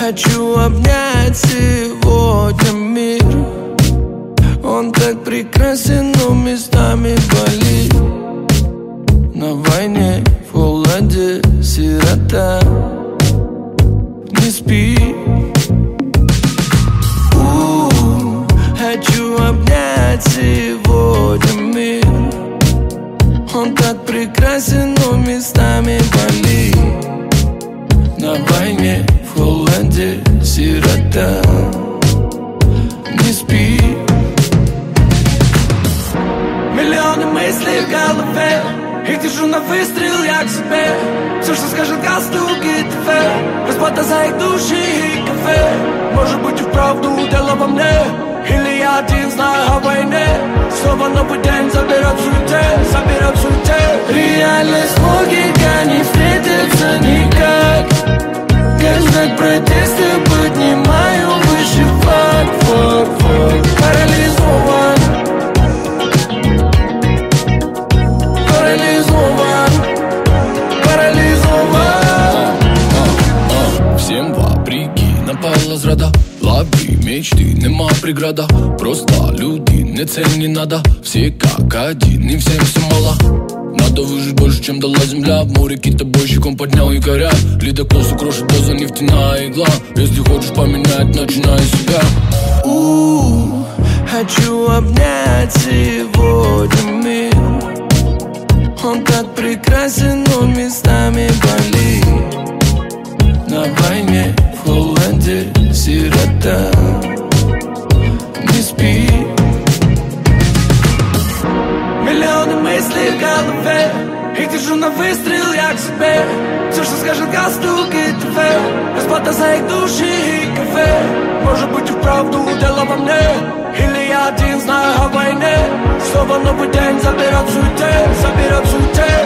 Хочу обнять сегодня мир. Он так прекрасен, но местами болит. На войне, в холоде, сирота. Не спи. Хочу обнять сегодня мир. Он так прекрасен, но местами болит. На войне, в холоде, сирота. Не спи. Миллионы мыслей в голове, и держу на выстрел я к себе. Все, что скажет галстук и ТВ, расплата за их души и кафе. Может быть и вправду дело во мне, или я один знаю о войне. Снова новый день заберет в суете. Реальность, логика не встретятся никак. Как знак протеста поднимаю выше флаг. Парализован. Всем вопреки напала зрада. Лови мечты, нема преграда. Просто люди, не цель не надо. Все как один, и всем все мало. Надо выжить больше, чем дала земля. В море китобойщиком поднял якоря. Ледокол укрошит доза нефтяная игла. Если хочешь поменять, начинай с себя. Хочу обнять сегодня мир. Он так прекрасен, но местами болит. На войне, в холоде, сирота. Не спи. Миллионы мыслей в голове, и держу на выстрел я к себе. Все, что скажет галстук и ТВ, расплата за их души и кафе. Может быть и вправду дело во мне, или я один знаю о войне. Снова новый день заберет в суете.